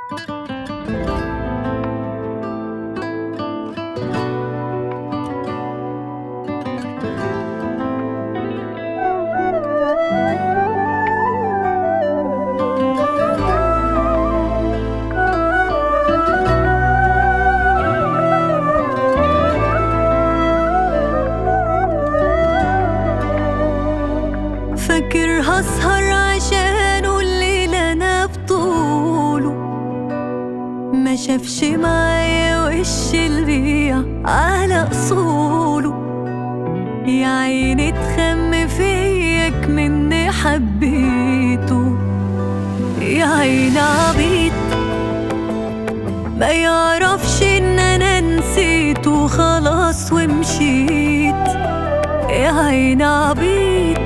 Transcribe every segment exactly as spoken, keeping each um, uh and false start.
فاكر هسهر عشانه الليل انا بطوله، ما شافش معايا وش الريع على اصوله. يا عيني اتخم فيك مني حبيته، يا عيني عبيط ما يعرفش ان انا نسيته خلاص ومشيت. يا عيني عبيط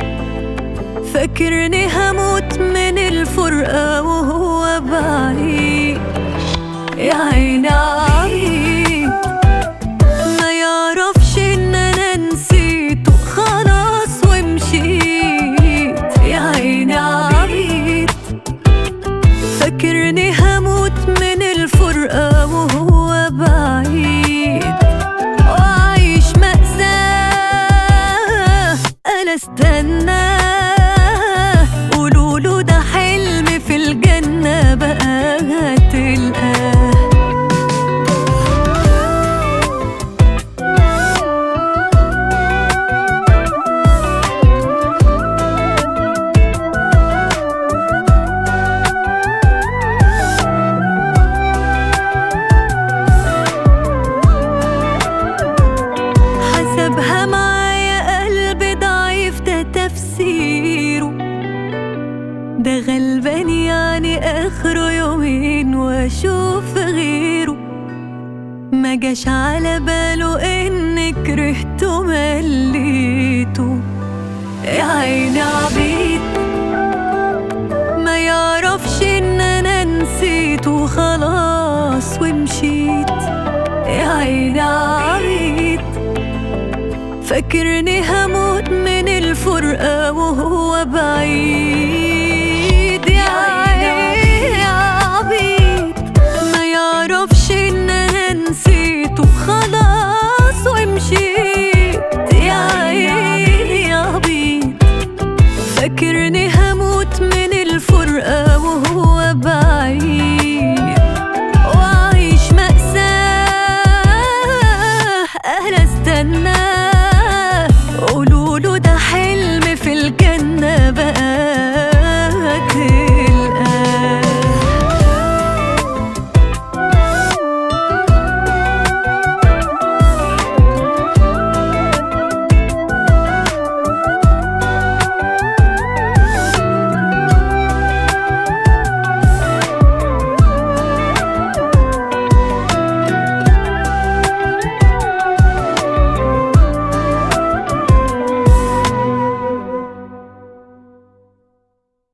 فاكرني هموت من الفرقة وهو بعيد. يا عيني عبيط ما يعرفش ان انا نسيته خلاص ومشيت. يا عيني عبيط فاكرني هموت من الفرقة وهو بعيد، وعايش مأساة انا استنى. قولوله ده حلم في الجنة بقى هتلقاه. حسبها معايا قلبي ضعيف ده تفسيره، ده غلبان يعني اخره يومين واشوف غيره. ما جاش على باله اني كرهته مليته. يا عيني عبيط ما يعرفش ان انا نسيته خلاص ومشيت. يا عيني عبيط فاكرني هموت من الفرقة وهو بعيد.